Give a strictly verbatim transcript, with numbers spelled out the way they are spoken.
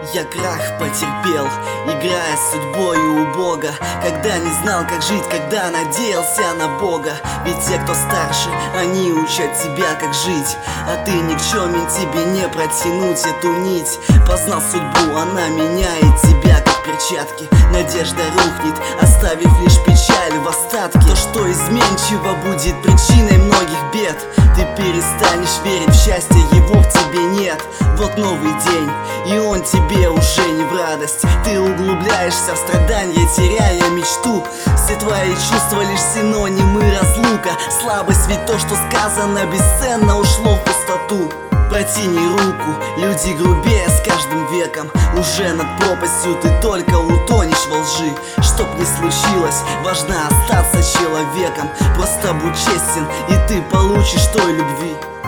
Я крах потерпел, играя с судьбою у Бога, когда не знал, как жить, когда надеялся на Бога. Ведь те, кто старше, они учат тебя, как жить, а ты никчемен, тебе не протянуть эту нить. Познал судьбу, она меняет тебя, как перчатки. Надежда рухнет, оставив лишь печаль в остатке. То, что изменчиво, будет причиной многих бед. Ты перестанешь верить в счастье, его в тебе нет. Вот новый день, и он тебе уже не в радость. Ты углубляешься в страдания, теряя мечту. Все твои чувства лишь синонимы разлука. Слабость, ведь то, что сказано, бесценно ушло в пустоту. Протяни руку, люди грубее с каждым веком. Уже над пропастью ты только утонешь во лжи. Чтоб не случилось, важно остаться человеком. Просто будь честен, и ты получишь той любви.